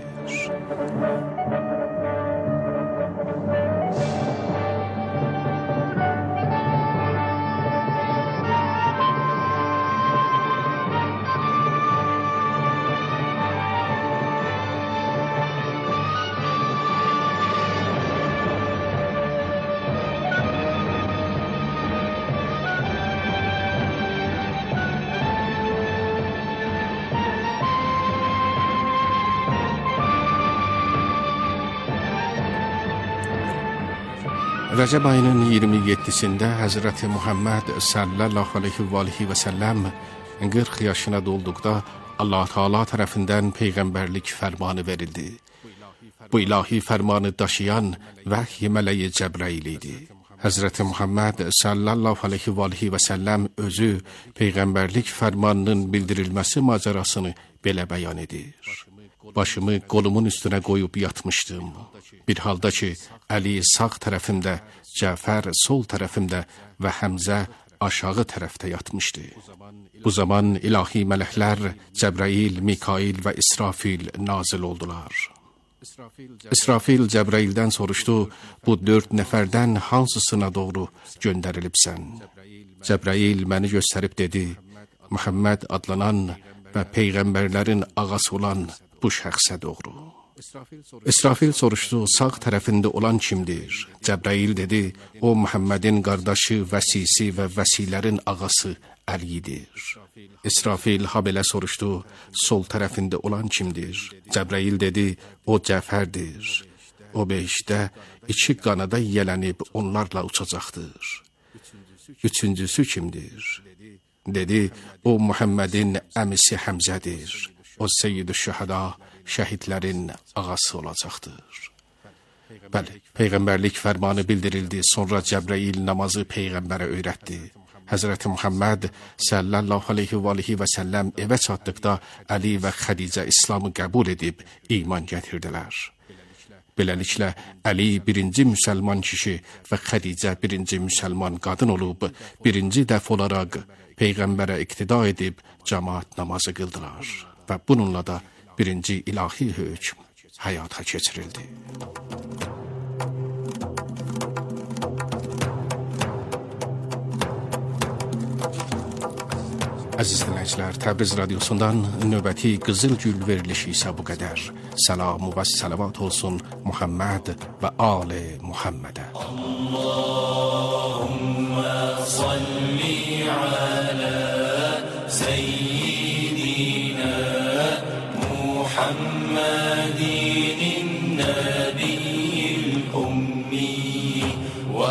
Rəcəb ayının 27-sində Həzrəti Muhammed sallallahu aleyhi və səlləm 40 yaşına dolduqda Allah Teala tərəfindən peyğəmbərlik fərmanı verildi. Bu ilahi fərmanı daşıyan vəhy mələyi Cəbrail idi. Həzrəti Muhammed sallallahu aleyhi və səlləm özü peyğəmbərlik fərmanının bildirilməsi macərasını belə bəyan edir. Başımı qolumun üstünə qoyub yatmışdım. Bir halda ki, Əli sağ tərəfimdə, Cəfər sol tərəfimdə və Həmzə aşağı tərəfdə yatmışdı. Bu zaman ilahi mələklər Cəbrail, Mikail və İsrafil nazil oldular. İsrafil Cəbraildən soruşdu: "Bu 4 nəfərdən hansısına doğru göndərilibsən?" Cəbrail məni göstərib dedi: "Muhammed adlanan və peyğəmbərlərin ağası olan bu şəxsə doğru." İsrafil soruşdu: "Sağ tərəfində olan kimdir?" Cəbrail dedi: "O Muhammedin qardaşı, vəsisi və vəsilərin ağası Əlidir." İsrafil habelə soruşdu: "Sol tərəfində olan kimdir?" Cəbrail dedi: "O Cəfərdir. O behişdə 2 qanada yiyələnib onlarla uçacaqdır." "Üçüncüsü kimdir?" Dedi: "O Muhammedin əmisi Həmzədir. O Seyyid-ü Şühəda, şəhidlərin ağası olacaqdır." Bəli, peyğəmbərlik fərmanı bildirildi. Sonra Cəbrail namazı peyğəmbərə öyrətdi. Həzrəti Muhammed sallallahu aleyhi və səlləm evə çatdıqda Əli və Xədicə İslamı qəbul edib iman gətirdilər. Beləliklə, Əli birinci müsəlman kişi və Xədicə birinci müsəlman qadın olub, birinci dəfə olaraq peyğəmbərə iqtida edib cəmaat namazı qıldılar. Və bununla da birinci ilahi hökm həyata keçirildi. Əziz dinləyicilər, Təbriz radiosundan növbəti Qızıl Gül verilişi isə bu qədər. Salam və salavat olsun Muhammed və Ali Muhammedə. Allahümme salli ala seyyidina Muhammedin nebiyyil ummi ve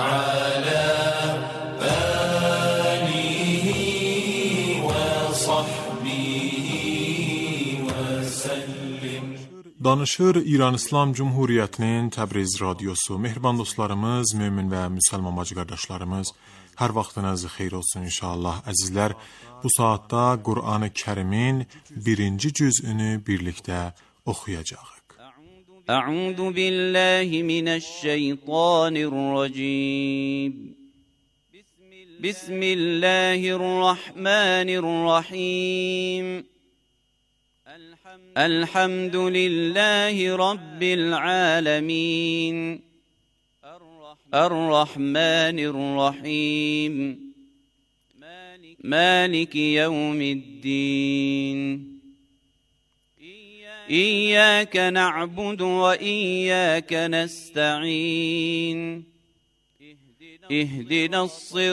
Danışır İran İslam Cumhuriyyətinin Təbriz radiosu. Mehriban dostlarımız, mömin və müsəlman bacı qardaşlarımız, hər vaxtınız xeyir olsun inşallah. Əzizlər, bu saatda Qur'an-ı Kərimin 1-ci cüzünü birlikdə oxuyacağıq. Ə'udu billahi minəşşeytanirracim. Bismillahirrahmanirrahim. الحمد لله رب العالمين الرحمن الرحيم مالك يوم الدين إياك نعبد وإياك نستعين اهدنا الصراط